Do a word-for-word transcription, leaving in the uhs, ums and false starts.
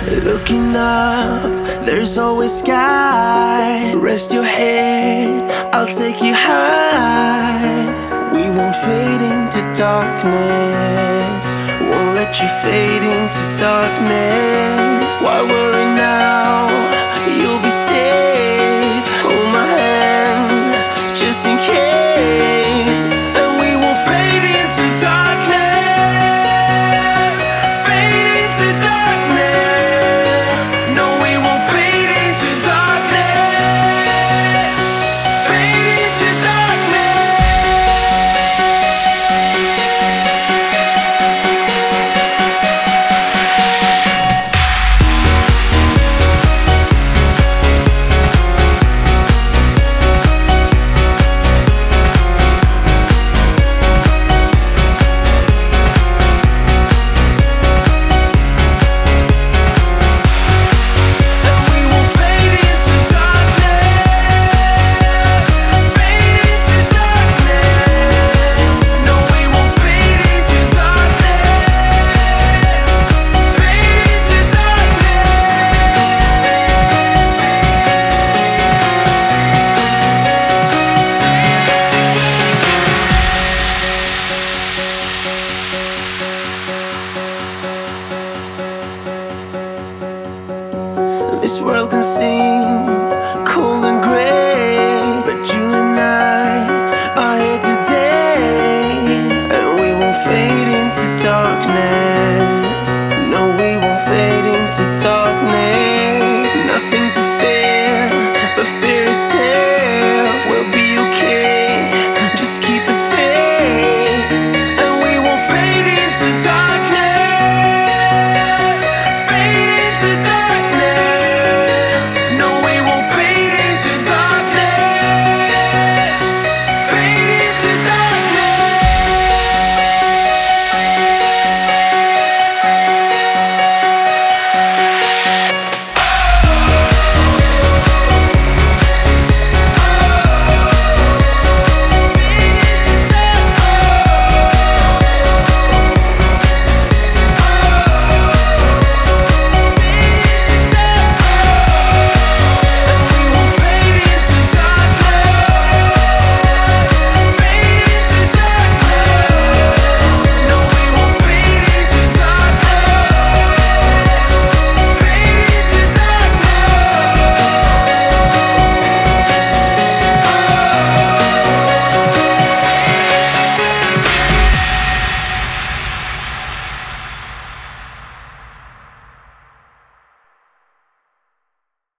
Looking up, there's always sky. Rest your head, I'll take you high. We won't fade into darkness, won't let you fade into darkness. Why worry now? You'll be safe. Hold my hand, just in case. And we won't fade into darkness, fade into darkness. No, we won't fade into darkness, fade into this world can sing